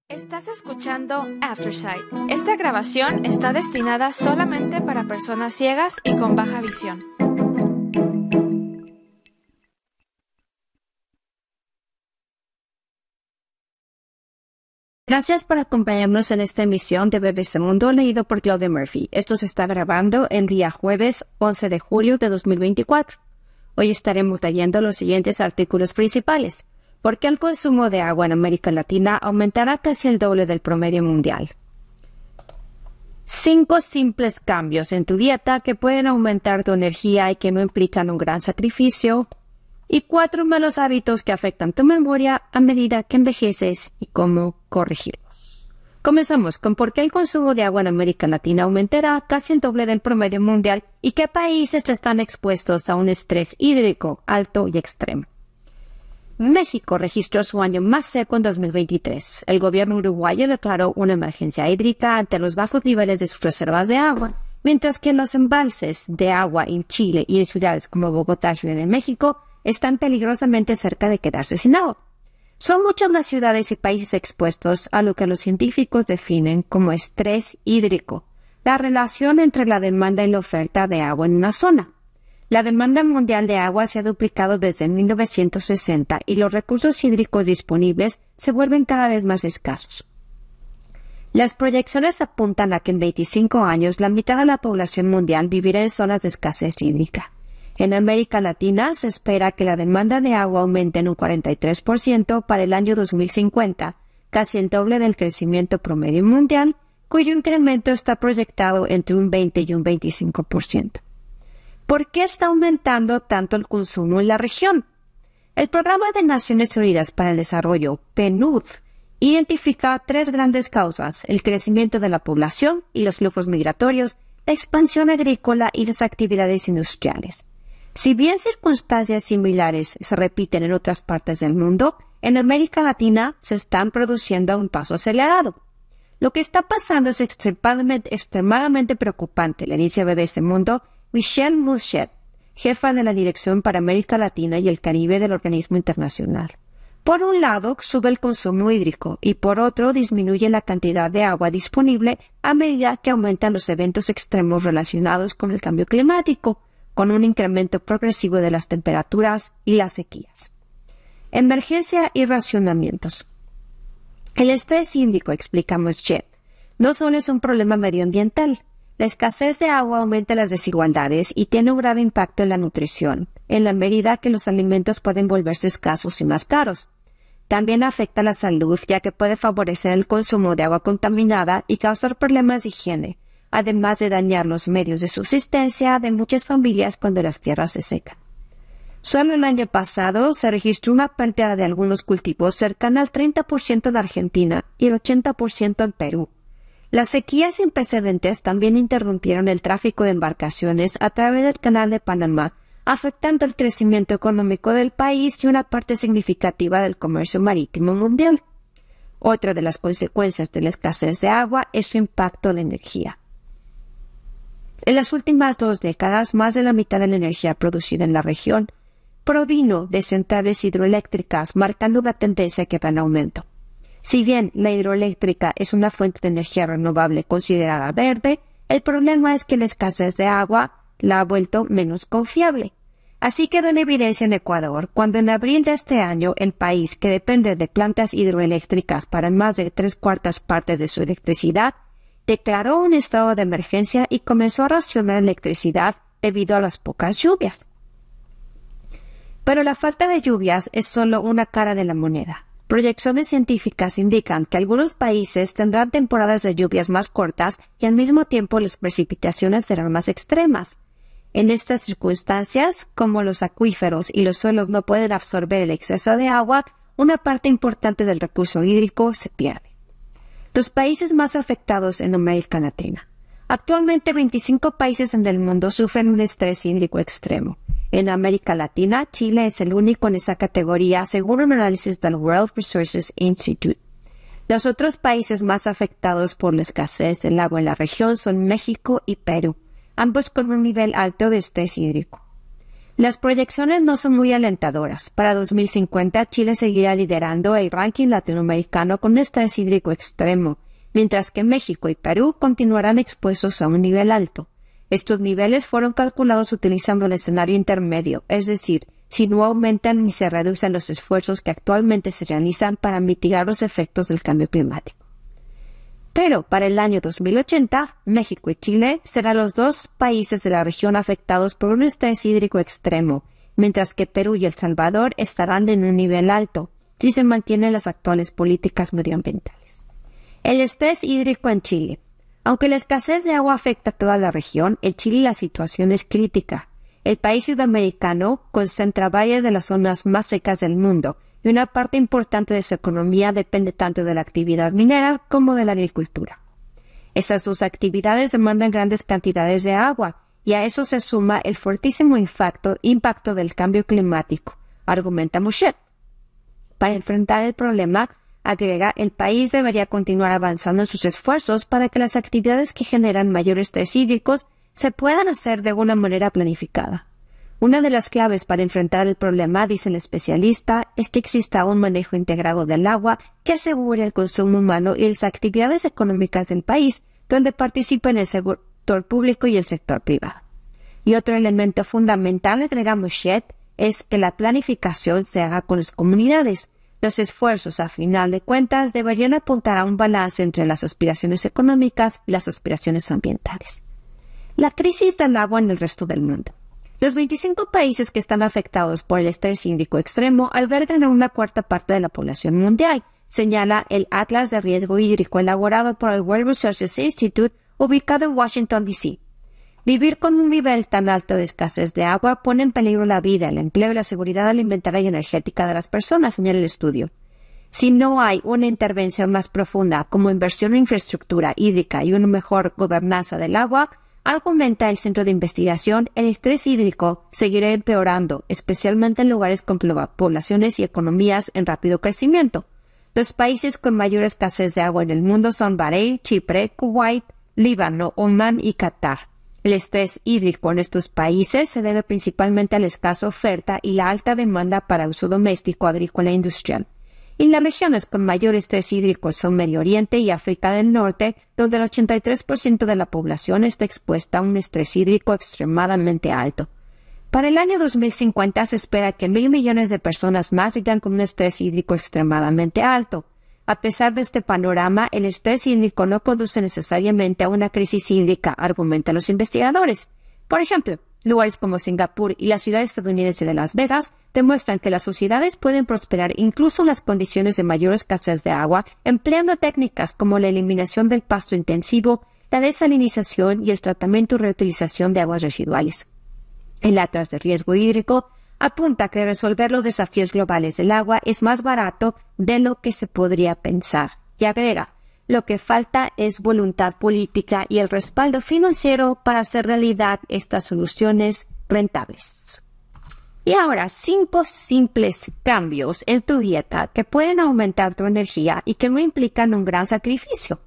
Estás escuchando Aftersight. Esta grabación está destinada solamente para personas ciegas y con baja visión. Gracias por acompañarnos en esta emisión de BBC Mundo leído por Claudia Murphy. Esto se está grabando el día jueves 11 de julio de 2024. Hoy estaremos leyendo los siguientes artículos principales. ¿Por qué el consumo de agua en América Latina aumentará casi el doble del promedio mundial? 5 simples cambios en tu dieta que pueden aumentar tu energía y que no implican un gran sacrificio. Y 4 malos hábitos que afectan tu memoria a medida que envejeces y cómo corregirlos. Comenzamos con por qué el consumo de agua en América Latina aumentará casi el doble del promedio mundial y qué países están expuestos a un estrés hídrico alto y extremo. México registró su año más seco en 2023. El gobierno uruguayo declaró una emergencia hídrica ante los bajos niveles de sus reservas de agua, mientras que los embalses de agua en Chile y en ciudades como Bogotá y Ciudad de México están peligrosamente cerca de quedarse sin agua. Son muchas las ciudades y países expuestos a lo que los científicos definen como estrés hídrico, la relación entre la demanda y la oferta de agua en una zona. La demanda mundial de agua se ha duplicado desde 1960 y los recursos hídricos disponibles se vuelven cada vez más escasos. Las proyecciones apuntan a que en 25 años la mitad de la población mundial vivirá en zonas de escasez hídrica. En América Latina se espera que la demanda de agua aumente en un 43% para el año 2050, casi el doble del crecimiento promedio mundial, cuyo incremento está proyectado entre un 20 y un 25%. ¿Por qué está aumentando tanto el consumo en la región? El Programa de Naciones Unidas para el Desarrollo, PNUD, identifica 3 grandes causas: el crecimiento de la población y los flujos migratorios, la expansión agrícola y las actividades industriales. Si bien circunstancias similares se repiten en otras partes del mundo, en América Latina se están produciendo a un paso acelerado. Lo que está pasando es extremadamente preocupante, le dice a BBC Mundo Michelle Mouchet, jefa de la Dirección para América Latina y el Caribe del organismo internacional. Por un lado, sube el consumo hídrico y por otro, disminuye la cantidad de agua disponible a medida que aumentan los eventos extremos relacionados con el cambio climático, con un incremento progresivo de las temperaturas y las sequías. Emergencia y racionamientos. El estrés hídrico, explica Mouchet, no solo es un problema medioambiental. La escasez de agua aumenta las desigualdades y tiene un grave impacto en la nutrición, en la medida que los alimentos pueden volverse escasos y más caros. También afecta la salud, ya que puede favorecer el consumo de agua contaminada y causar problemas de higiene, además de dañar los medios de subsistencia de muchas familias cuando las tierras se secan. Solo el año pasado se registró una pérdida de algunos cultivos cercana al 30% en Argentina y el 80% en Perú. Las sequías sin precedentes también interrumpieron el tráfico de embarcaciones a través del Canal de Panamá, afectando el crecimiento económico del país y una parte significativa del comercio marítimo mundial. Otra de las consecuencias de la escasez de agua es su impacto en la energía. En las últimas 2 décadas, más de la mitad de la energía producida en la región provino de centrales hidroeléctricas, marcando una tendencia que va en aumento. Si bien la hidroeléctrica es una fuente de energía renovable considerada verde, el problema es que la escasez de agua la ha vuelto menos confiable. Así quedó en evidencia en Ecuador, cuando en abril de este año el país, que depende de plantas hidroeléctricas para más de 3/4 partes de su electricidad, declaró un estado de emergencia y comenzó a racionar electricidad debido a las pocas lluvias. Pero la falta de lluvias es solo una cara de la moneda. Proyecciones científicas indican que algunos países tendrán temporadas de lluvias más cortas y al mismo tiempo las precipitaciones serán más extremas. En estas circunstancias, como los acuíferos y los suelos no pueden absorber el exceso de agua, una parte importante del recurso hídrico se pierde. Los países más afectados en América Latina. Actualmente 25 países en el mundo sufren un estrés hídrico extremo. En América Latina, Chile es el único en esa categoría, según un análisis del World Resources Institute. Los otros países más afectados por la escasez del agua en la región son México y Perú, ambos con un nivel alto de estrés hídrico. Las proyecciones no son muy alentadoras. Para 2050, Chile seguirá liderando el ranking latinoamericano con un estrés hídrico extremo, mientras que México y Perú continuarán expuestos a un nivel alto. Estos niveles fueron calculados utilizando el escenario intermedio, es decir, si no aumentan ni se reducen los esfuerzos que actualmente se realizan para mitigar los efectos del cambio climático. Pero para el año 2080, México y Chile serán los dos países de la región afectados por un estrés hídrico extremo, mientras que Perú y El Salvador estarán en un nivel alto, si se mantienen las actuales políticas medioambientales. El estrés hídrico en Chile. Aunque la escasez de agua afecta a toda la región, en Chile la situación es crítica. El país sudamericano concentra varias de las zonas más secas del mundo, y una parte importante de su economía depende tanto de la actividad minera como de la agricultura. Esas dos actividades demandan grandes cantidades de agua, y a eso se suma el fortísimo impacto del cambio climático, argumenta Mouchet. Para enfrentar el problema, agrega, el país debería continuar avanzando en sus esfuerzos para que las actividades que generan mayores estrés hídricos se puedan hacer de una manera planificada. Una de las claves para enfrentar el problema, dice el especialista, es que exista un manejo integrado del agua que asegure el consumo humano y las actividades económicas del país, donde participen el sector público y el sector privado. Y otro elemento fundamental, agrega Mouchet, es que la planificación se haga con las comunidades. Los esfuerzos, a final de cuentas, deberían apuntar a un balance entre las aspiraciones económicas y las aspiraciones ambientales. La crisis del agua en el resto del mundo. Los 25 países que están afectados por el estrés hídrico extremo albergan a una cuarta parte de la población mundial, señala el Atlas de Riesgo Hídrico elaborado por el World Resources Institute, ubicado en Washington, D.C. Vivir con un nivel tan alto de escasez de agua pone en peligro la vida, el empleo y la seguridad alimentaria y energética de las personas, señala el estudio. Si no hay una intervención más profunda como inversión en infraestructura hídrica y una mejor gobernanza del agua, argumenta el Centro de Investigación, el estrés hídrico seguirá empeorando, especialmente en lugares con poblaciones y economías en rápido crecimiento. Los países con mayor escasez de agua en el mundo son Bahrein, Chipre, Kuwait, Líbano, Omán y Qatar. El estrés hídrico en estos países se debe principalmente a la escasa oferta y la alta demanda para uso doméstico, agrícola e industrial. Y las regiones con mayor estrés hídrico son Medio Oriente y África del Norte, donde el 83% de la población está expuesta a un estrés hídrico extremadamente alto. Para el año 2050 se espera que 1.000 millones de personas más vivan con un estrés hídrico extremadamente alto. A pesar de este panorama, el estrés hídrico no conduce necesariamente a una crisis hídrica, argumentan los investigadores. Por ejemplo, lugares como Singapur y la ciudad estadounidense de Las Vegas demuestran que las sociedades pueden prosperar incluso en las condiciones de mayor escasez de agua, empleando técnicas como la eliminación del pasto intensivo, la desalinización y el tratamiento y reutilización de aguas residuales. El Atlas de Riesgo Hídrico apunta que resolver los desafíos globales del agua es más barato de lo que se podría pensar, y agrega, lo que falta es voluntad política y el respaldo financiero para hacer realidad estas soluciones rentables. Y ahora, 5 simples cambios en tu dieta que pueden aumentar tu energía y que no implican un gran sacrificio.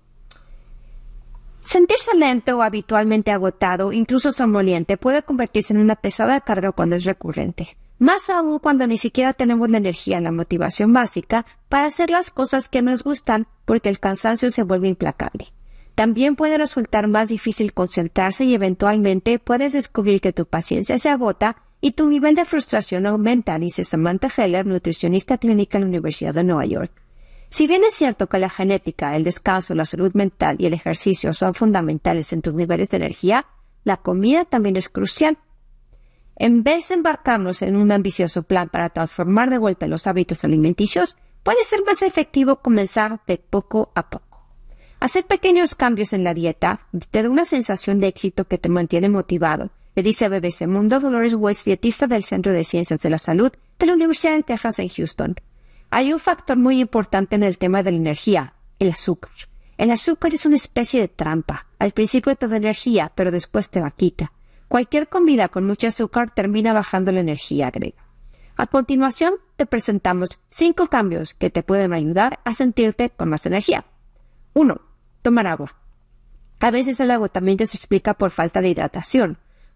Sentirse lento o habitualmente agotado, incluso somnoliente, puede convertirse en una pesada carga cuando es recurrente. Más aún cuando ni siquiera tenemos la energía y la motivación básica para hacer las cosas que nos gustan porque el cansancio se vuelve implacable. También puede resultar más difícil concentrarse y eventualmente puedes descubrir que tu paciencia se agota y tu nivel de frustración aumenta, dice Samantha Heller, nutricionista clínica en la Universidad de Nueva York. Si bien es cierto que la genética, el descanso, la salud mental y el ejercicio son fundamentales en tus niveles de energía, la comida también es crucial. En vez de embarcarnos en un ambicioso plan para transformar de golpe los hábitos alimenticios, puede ser más efectivo comenzar de poco a poco. Hacer pequeños cambios en la dieta te da una sensación de éxito que te mantiene motivado, le dice a BBC Mundo Dolores West, dietista del Centro de Ciencias de la Salud de la Universidad de Texas en Houston. Hay un factor muy importante en el tema de la energía, el azúcar. El azúcar es una especie de trampa. Al principio te da energía, pero después te la quita. Cualquier comida con mucho azúcar termina bajando la energía, agrega. A continuación, te presentamos 5 cambios que te pueden ayudar a sentirte con más energía. 1. Tomar agua. A veces el agotamiento se explica por falta de hidratación.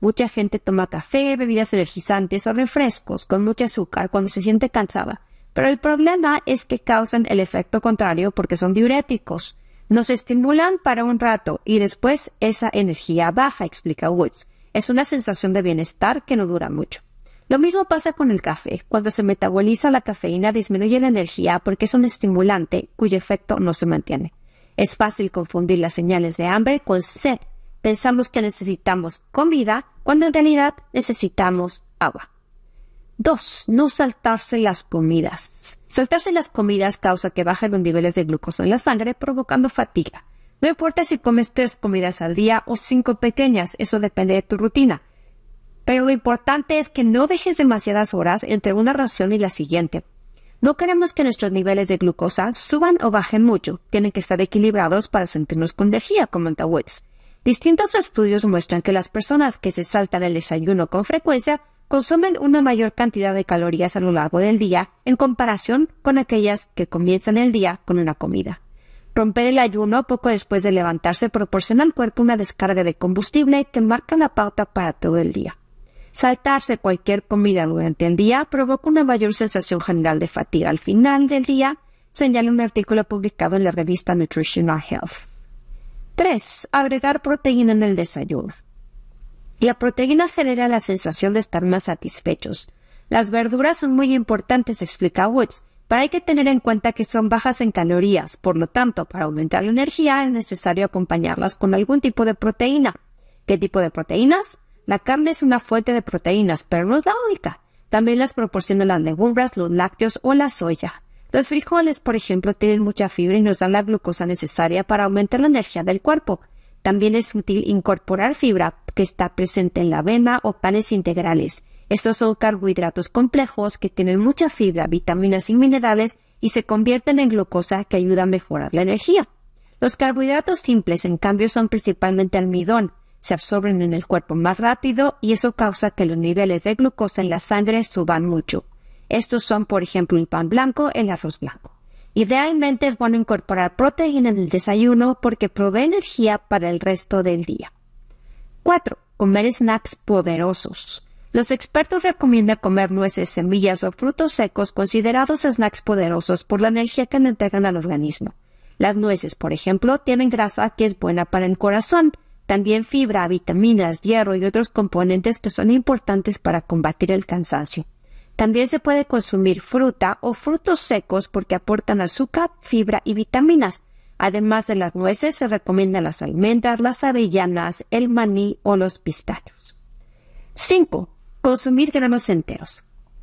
Mucha gente toma café, bebidas energizantes o refrescos con mucho azúcar cuando se siente cansada. Pero el problema es que causan el efecto contrario porque son diuréticos. Nos estimulan para un rato y después esa energía baja, explica Woods. Es una sensación de bienestar que no dura mucho. Lo mismo pasa con el café. Cuando se metaboliza la cafeína disminuye la energía porque es un estimulante cuyo efecto no se mantiene. Es fácil confundir las señales de hambre con sed. Pensamos que necesitamos comida cuando en realidad necesitamos agua. 2. No saltarse las comidas. Saltarse las comidas causa que bajen los niveles de glucosa en la sangre, provocando fatiga. No importa si comes 3 comidas al día o 5 pequeñas, eso depende de tu rutina. Pero lo importante es que no dejes demasiadas horas entre una ración y la siguiente. No queremos que nuestros niveles de glucosa suban o bajen mucho. Tienen que estar equilibrados para sentirnos con energía, comenta Woods. Distintos estudios muestran que las personas que se saltan el desayuno con frecuencia consumen una mayor cantidad de calorías a lo largo del día en comparación con aquellas que comienzan el día con una comida. Romper el ayuno poco después de levantarse proporciona al cuerpo una descarga de combustible que marca la pauta para todo el día. Saltarse cualquier comida durante el día provoca una mayor sensación general de fatiga al final del día, señala un artículo publicado en la revista Nutritional Health. 3. Agregar proteína en el desayuno. La proteína genera la sensación de estar más satisfechos. Las verduras son muy importantes, explica Woods, pero hay que tener en cuenta que son bajas en calorías. Por lo tanto, para aumentar la energía es necesario acompañarlas con algún tipo de proteína. ¿Qué tipo de proteínas? La carne es una fuente de proteínas, pero no es la única. También las proporcionan las legumbres, los lácteos o la soya. Los frijoles, por ejemplo, tienen mucha fibra y nos dan la glucosa necesaria para aumentar la energía del cuerpo. También es útil incorporar fibra que está presente en la avena o panes integrales. Estos son carbohidratos complejos que tienen mucha fibra, vitaminas y minerales y se convierten en glucosa que ayuda a mejorar la energía. Los carbohidratos simples, en cambio, son principalmente almidón. Se absorben en el cuerpo más rápido y eso causa que los niveles de glucosa en la sangre suban mucho. Estos son, por ejemplo, el pan blanco, el arroz blanco. Idealmente es bueno incorporar proteína en el desayuno porque provee energía para el resto del día. 4. Comer snacks poderosos. Los expertos recomiendan comer nueces, semillas o frutos secos considerados snacks poderosos por la energía que le entregan al organismo. Las nueces, por ejemplo, tienen grasa que es buena para el corazón, también fibra, vitaminas, hierro y otros componentes que son importantes para combatir el cansancio. También se puede consumir fruta o frutos secos porque aportan azúcar, fibra y vitaminas. Además de las nueces, se recomiendan las almendras, las avellanas, el maní o los pistachos. 5. Consumir granos enteros.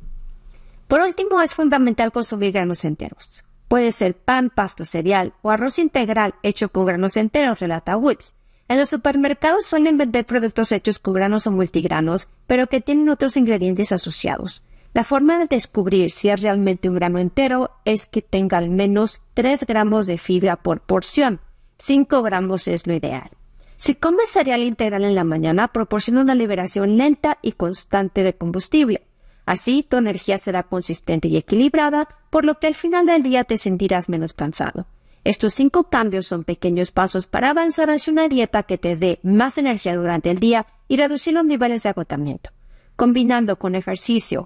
Por último, es fundamental consumir granos enteros. Puede ser pan, pasta, cereal o arroz integral hecho con granos enteros, relata Woods. En los supermercados suelen vender productos hechos con granos o multigranos, pero que tienen otros ingredientes asociados. La forma de descubrir si es realmente un grano entero es que tenga al menos 3 gramos de fibra por porción. 5 gramos es lo ideal. Si comes cereal integral en la mañana, proporciona una liberación lenta y constante de combustible. Así, tu energía será consistente y equilibrada, por lo que al final del día te sentirás menos cansado. Estos 5 cambios son pequeños pasos para avanzar hacia una dieta que te dé más energía durante el día y reducir los niveles de agotamiento. Combinado con ejercicio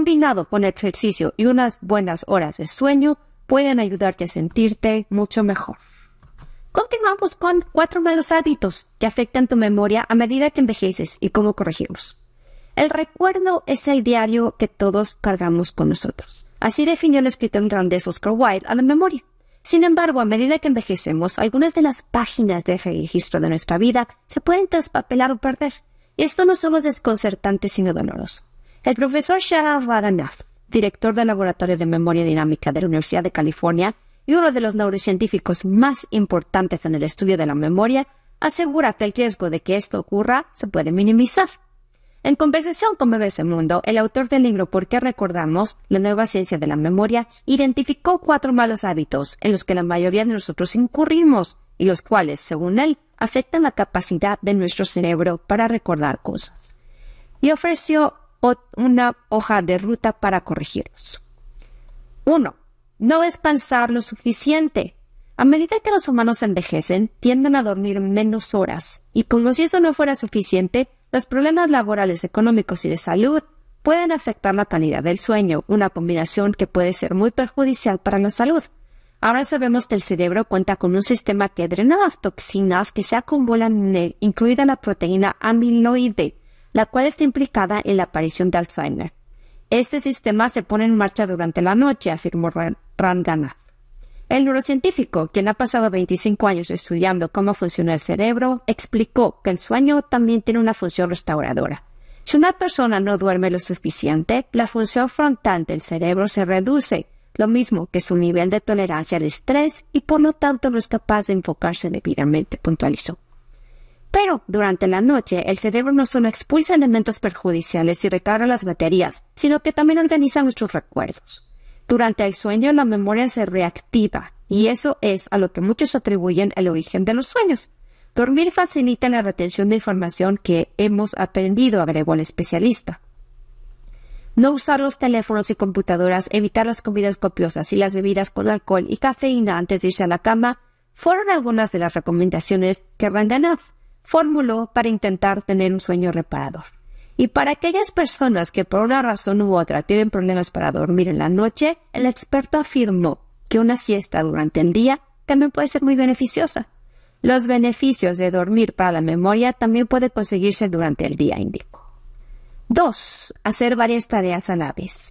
y unas buenas horas de sueño, pueden ayudarte a sentirte mucho mejor. Continuamos con 4 malos hábitos que afectan tu memoria a medida que envejeces y cómo corregirlos. El recuerdo es el diario que todos cargamos con nosotros. Así definió el escritor irlandés Oscar Wilde a la memoria. Sin embargo, a medida que envejecemos, algunas de las páginas de registro de nuestra vida se pueden traspapelar o perder. Y esto no solo es desconcertante, sino doloroso. El profesor Sharon Radanath, director del Laboratorio de Memoria Dinámica de la Universidad de California y uno de los neurocientíficos más importantes en el estudio de la memoria, asegura que el riesgo de que esto ocurra se puede minimizar. En conversación con BBC Mundo, el autor del libro ¿Por qué recordamos? La nueva ciencia de la memoria, identificó 4 malos hábitos en los que la mayoría de nosotros incurrimos y los cuales, según él, afectan la capacidad de nuestro cerebro para recordar cosas. Y ofreció una hoja de ruta para corregirlos. 1. No descansar lo suficiente. A medida que los humanos envejecen, tienden a dormir menos horas, y como si eso no fuera suficiente, Los problemas laborales, económicos y de salud pueden afectar la calidad del sueño, una combinación que puede ser muy perjudicial para la salud. Ahora sabemos que el cerebro cuenta con un sistema que drena las toxinas que se acumulan en él, incluida la proteína amiloide, la cual está implicada en la aparición de Alzheimer. Este sistema se pone en marcha durante la noche, afirmó Ranganath. El neurocientífico, quien ha pasado 25 años estudiando cómo funciona el cerebro, explicó que el sueño también tiene una función restauradora. Si una persona no duerme lo suficiente, la función frontal del cerebro se reduce, lo mismo que su nivel de tolerancia al estrés y por lo tanto no es capaz de enfocarse debidamente, puntualizó. Pero durante la noche, el cerebro no solo expulsa elementos perjudiciales y recarga las baterías, sino que también organiza nuestros recuerdos. Durante el sueño, la memoria se reactiva, y eso es a lo que muchos atribuyen el origen de los sueños. Dormir facilita la retención de información que hemos aprendido, agregó el especialista. No usar los teléfonos y computadoras, evitar las comidas copiosas y las bebidas con alcohol y cafeína antes de irse a la cama fueron algunas de las recomendaciones que Ranganath formuló para intentar tener un sueño reparador. Y para aquellas personas que por una razón u otra tienen problemas para dormir en la noche, el experto afirmó que una siesta durante el día también puede ser muy beneficiosa. Los beneficios de dormir para la memoria también pueden conseguirse durante el día, indicó. 2. Hacer varias tareas a la vez.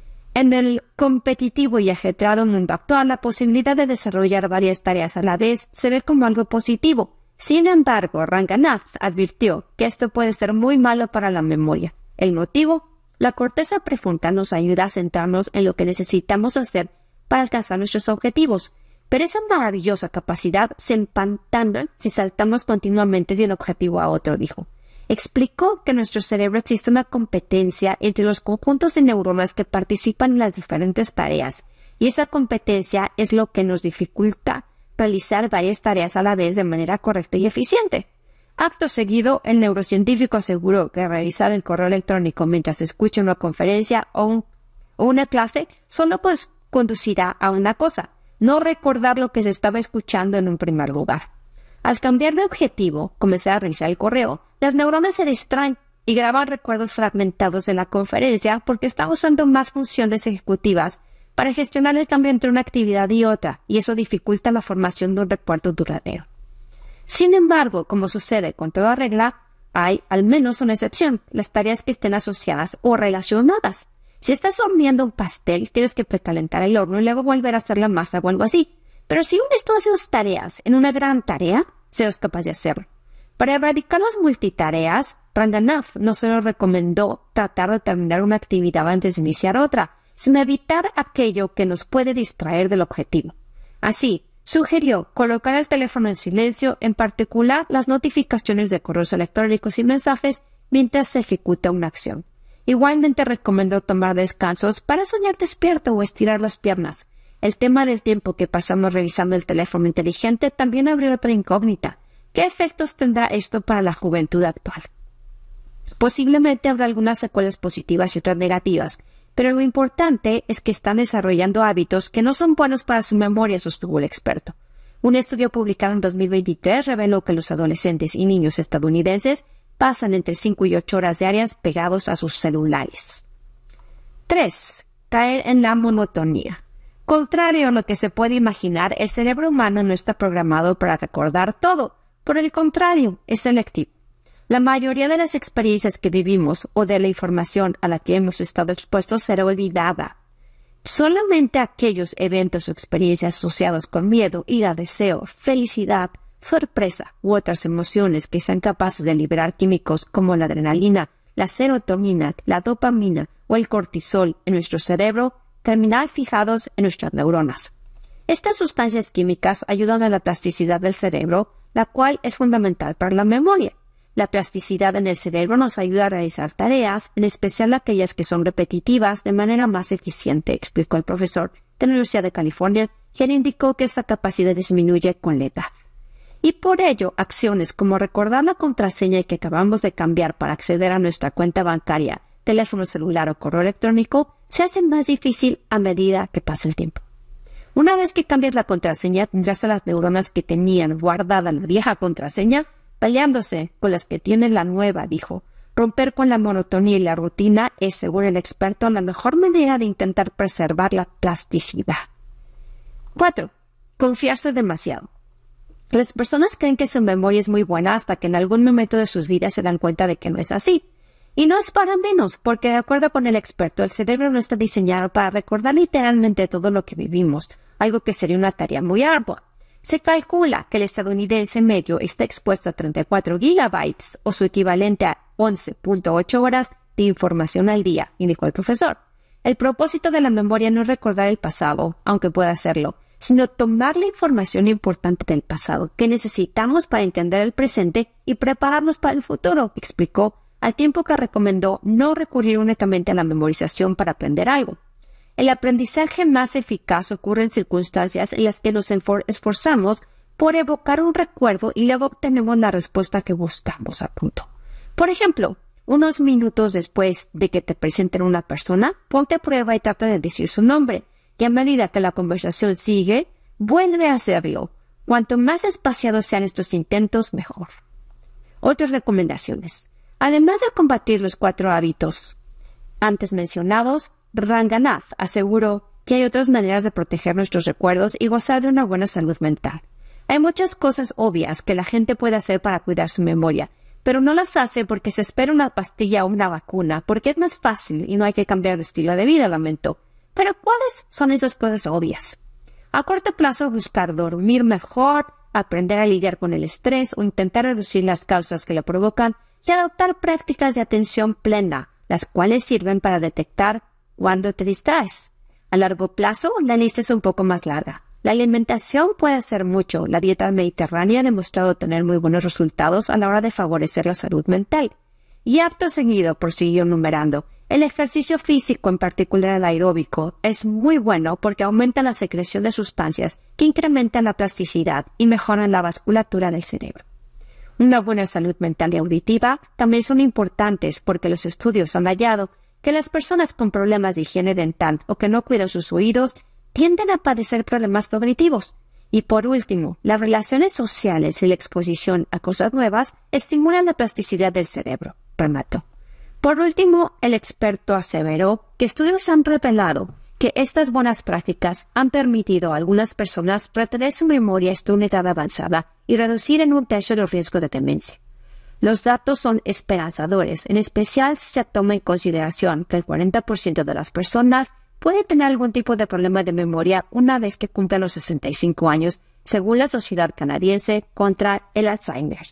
En el competitivo y ajetreado mundo actual, la posibilidad de desarrollar varias tareas a la vez se ve como algo positivo. Sin embargo, Ranganath advirtió que esto puede ser muy malo para la memoria. El motivo: la corteza prefrontal nos ayuda a centrarnos en lo que necesitamos hacer para alcanzar nuestros objetivos, pero esa maravillosa capacidad se empantana si saltamos continuamente de un objetivo a otro, dijo. Explicó que en nuestro cerebro existe una competencia entre los conjuntos de neuronas que participan en las diferentes tareas, y esa competencia es lo que nos dificulta realizar varias tareas a la vez de manera correcta y eficiente. Acto seguido, el neurocientífico aseguró que revisar el correo electrónico mientras escucha una conferencia o una clase solo conducirá a una cosa: no recordar lo que se estaba escuchando en un primer lugar. Al cambiar de objetivo, comenzar a revisar el correo, las neuronas se distraen y graban recuerdos fragmentados de la conferencia porque están usando más funciones ejecutivas para gestionar el cambio entre una actividad y otra, y eso dificulta la formación de un recuerdo duradero. Sin embargo, como sucede con toda regla, hay al menos una excepción: las tareas que estén asociadas o relacionadas. Si estás horneando un pastel, tienes que precalentar el horno y luego volver a hacer la masa o algo así. Pero si unes todas esas tareas en una gran tarea, serás capaz de hacerlo. Para erradicar las multitareas, Ranganath no solo recomendó tratar de terminar una actividad antes de iniciar otra, sino evitar aquello que nos puede distraer del objetivo. Así, sugirió colocar el teléfono en silencio, en particular las notificaciones de correos electrónicos y mensajes, mientras se ejecuta una acción. Igualmente recomendó tomar descansos para soñar despierto o estirar las piernas. El tema del tiempo que pasamos revisando el teléfono inteligente también abrió otra incógnita. ¿Qué efectos tendrá esto para la juventud actual? Posiblemente habrá algunas secuelas positivas y otras negativas, pero lo importante es que están desarrollando hábitos que no son buenos para su memoria, sostuvo el experto. Un estudio publicado en 2023 reveló que los adolescentes y niños estadounidenses pasan entre 5 y 8 horas diarias pegados a sus celulares. 3. Caer en la monotonía. Contrario a lo que se puede imaginar, el cerebro humano no está programado para recordar todo. Por el contrario, es selectivo. La mayoría de las experiencias que vivimos o de la información a la que hemos estado expuestos será olvidada. Solamente aquellos eventos o experiencias asociados con miedo, ira, deseo, felicidad, sorpresa u otras emociones que sean capaces de liberar químicos como la adrenalina, la serotonina, la dopamina o el cortisol en nuestro cerebro terminar fijados en nuestras neuronas. Estas sustancias químicas ayudan a la plasticidad del cerebro, la cual es fundamental para la memoria. La plasticidad en el cerebro nos ayuda a realizar tareas, en especial aquellas que son repetitivas, de manera más eficiente, explicó el profesor de la Universidad de California, quien indicó que esta capacidad disminuye con la edad. Y por ello, acciones como recordar la contraseña que acabamos de cambiar para acceder a nuestra cuenta bancaria, teléfono celular o correo electrónico se hacen más difícil a medida que pasa el tiempo. Una vez que cambias la contraseña, tendrás a las neuronas que tenían guardada la vieja contraseña peleándose con las que tiene la nueva, dijo. Romper con la monotonía y la rutina es, según el experto, la mejor manera de intentar preservar la plasticidad. 4. Confiarse demasiado. Las personas creen que su memoria es muy buena hasta que en algún momento de sus vidas se dan cuenta de que no es así. Y no es para menos, porque de acuerdo con el experto, el cerebro no está diseñado para recordar literalmente todo lo que vivimos, algo que sería una tarea muy ardua. Se calcula que el estadounidense medio está expuesto a 34 gigabytes, o su equivalente a 11.8 horas de información al día, indicó el profesor. El propósito de la memoria no es recordar el pasado, aunque pueda hacerlo, sino tomar la información importante del pasado que necesitamos para entender el presente y prepararnos para el futuro, explicó, al tiempo que recomendó no recurrir únicamente a la memorización para aprender algo. El aprendizaje más eficaz ocurre en circunstancias en las que nos esforzamos por evocar un recuerdo y luego obtenemos la respuesta que buscamos, apuntó. Por ejemplo, unos minutos después de que te presenten una persona, ponte a prueba y trata de decir su nombre, y a medida que la conversación sigue, vuelve a hacerlo. Cuanto más espaciados sean estos intentos, mejor. Otras recomendaciones. Además de combatir los 4 hábitos antes mencionados, Ranganath aseguró que hay otras maneras de proteger nuestros recuerdos y gozar de una buena salud mental. Hay muchas cosas obvias que la gente puede hacer para cuidar su memoria, pero no las hace porque se espera una pastilla o una vacuna, porque es más fácil y no hay que cambiar de estilo de vida, lamentó. Pero ¿cuáles son esas cosas obvias? A corto plazo, buscar dormir mejor, aprender a lidiar con el estrés o intentar reducir las causas que lo provocan y adoptar prácticas de atención plena, las cuales sirven para detectar cuando te distraes. A largo plazo, la lista es un poco más larga. La alimentación puede hacer mucho. La dieta mediterránea ha demostrado tener muy buenos resultados a la hora de favorecer la salud mental. Y acto seguido, prosiguió enumerando, el ejercicio físico, en particular el aeróbico, es muy bueno porque aumenta la secreción de sustancias que incrementan la plasticidad y mejoran la vasculatura del cerebro. Una buena salud mental y auditiva también son importantes porque los estudios han hallado que las personas con problemas de higiene dental o que no cuidan sus oídos tienden a padecer problemas cognitivos. Y por último, las relaciones sociales y la exposición a cosas nuevas estimulan la plasticidad del cerebro, remató. Por último, el experto aseveró que estudios han revelado que estas buenas prácticas han permitido a algunas personas retener su memoria hasta una edad avanzada y reducir en 1/3 los riesgos de demencia. Los datos son esperanzadores, en especial si se toma en consideración que el 40% de las personas puede tener algún tipo de problema de memoria una vez que cumplan los 65 años, según la Sociedad Canadiense contra el Alzheimer.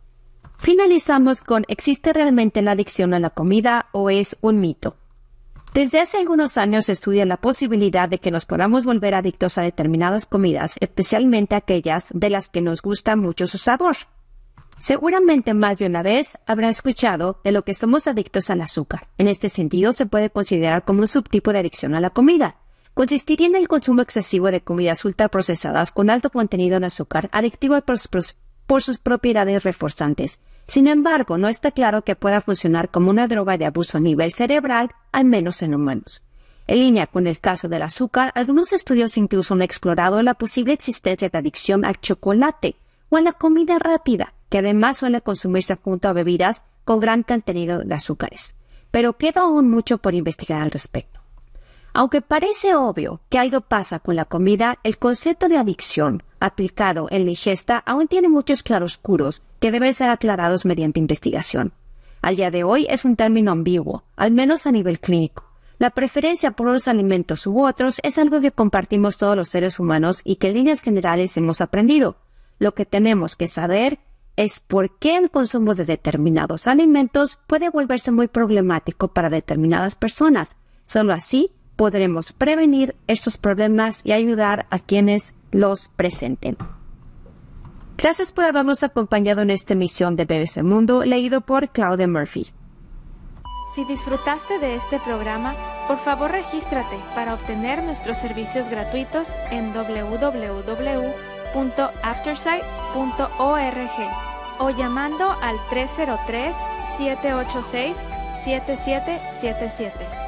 Finalizamos con ¿existe realmente la adicción a la comida o es un mito? Desde hace algunos años se estudia la posibilidad de que nos podamos volver adictos a determinadas comidas, especialmente aquellas de las que nos gusta mucho su sabor. Seguramente más de una vez habrá escuchado de lo que somos adictos al azúcar. En este sentido, se puede considerar como un subtipo de adicción a la comida. Consistiría en el consumo excesivo de comidas ultraprocesadas con alto contenido en azúcar, adictivo por sus propiedades reforzantes. Sin embargo, no está claro que pueda funcionar como una droga de abuso a nivel cerebral, al menos en humanos. En línea con el caso del azúcar, algunos estudios incluso han explorado la posible existencia de adicción al chocolate o a la comida rápida, que además suele consumirse junto a bebidas con gran contenido de azúcares. Pero queda aún mucho por investigar al respecto. Aunque parece obvio que algo pasa con la comida, el concepto de adicción aplicado en la ingesta aún tiene muchos claroscuros que deben ser aclarados mediante investigación. Al día de hoy es un término ambiguo, al menos a nivel clínico. La preferencia por unos alimentos u otros es algo que compartimos todos los seres humanos y que en líneas generales hemos aprendido. Lo que tenemos que saber es por qué el consumo de determinados alimentos puede volverse muy problemático para determinadas personas. Solo así podremos prevenir estos problemas y ayudar a quienes los presenten. Gracias por habernos acompañado en esta emisión de BBC Mundo, leído por Claudia Murphy. Si disfrutaste de este programa, por favor regístrate para obtener nuestros servicios gratuitos en www.aftersight.org o llamando al 303-786-7777.